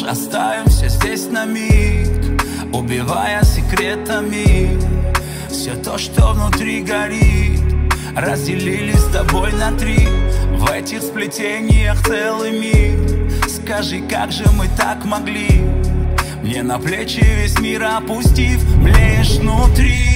оставимся здесь на миг, убивая секретами все то, что внутри горит. Разделили с тобой на три, в этих сплетениях целый мир. Скажи, как же мы так могли? Мне на плечи весь мир опустив, млеешь внутри.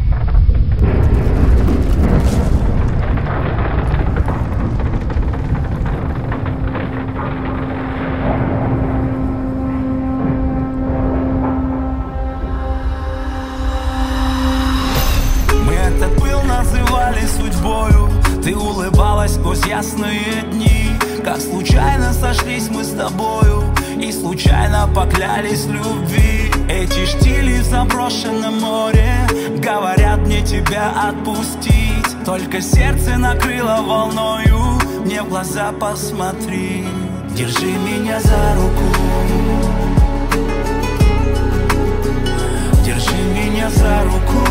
Судьбою ты улыбалась сквозь ясные дни, как случайно сошлись мы с тобою и случайно поклялись в любви. Эти штили в заброшенном море говорят мне тебя отпустить, только сердце накрыло волною, мне в глаза посмотри. Держи меня за руку, держи меня за руку.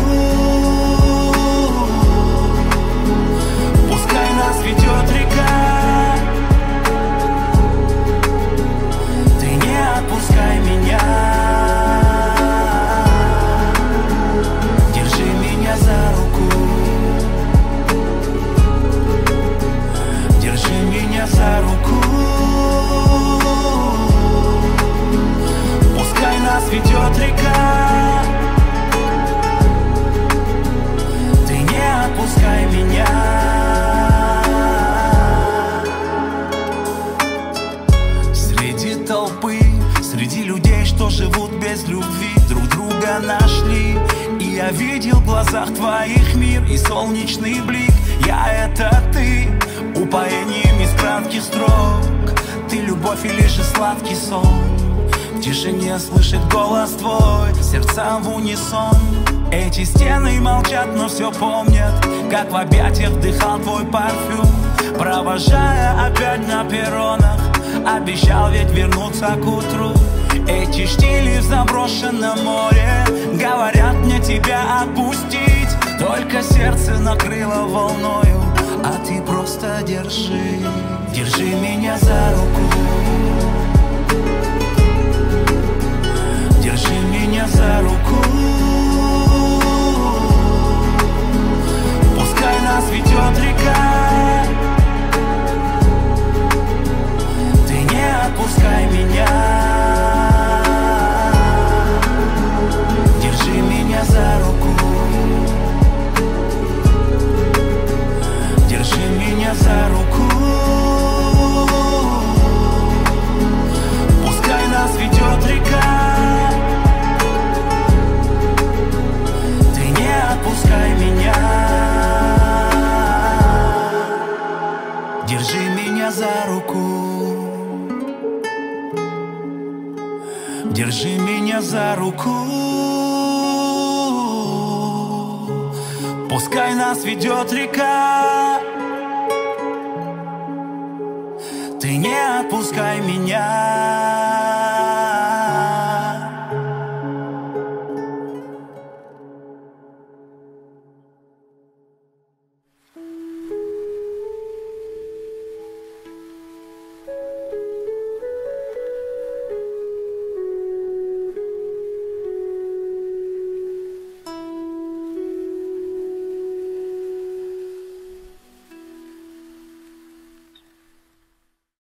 Пускай нас ведет река, ты не отпускай меня. Держи меня за руку, держи меня за руку. Пускай нас ведет река, ты не отпускай меня. Среди людей, что живут без любви, друг друга нашли. И я видел в глазах твоих мир и солнечный блик. Я — это ты, упоением из кратких строк. Ты любовь или же сладкий сон. В тишине слышит голос твой, сердца в унисон. Эти стены молчат, но все помнят, как в объятиях вдыхал твой парфюм, провожая опять на перронах. Обещал ведь вернуться к утру. Эти штили в заброшенном море говорят мне тебя отпустить, только сердце накрыло волною, а ты просто держи. Держи меня за руку, держи меня за руку. Пускай нас ведет река, не отпускай меня. Держи меня за руку, держи меня за руку. Пускай нас ведет река, ты не отпускай меня. Держи меня за руку, держи меня за руку. Пускай нас ведет река, ты не отпускай меня.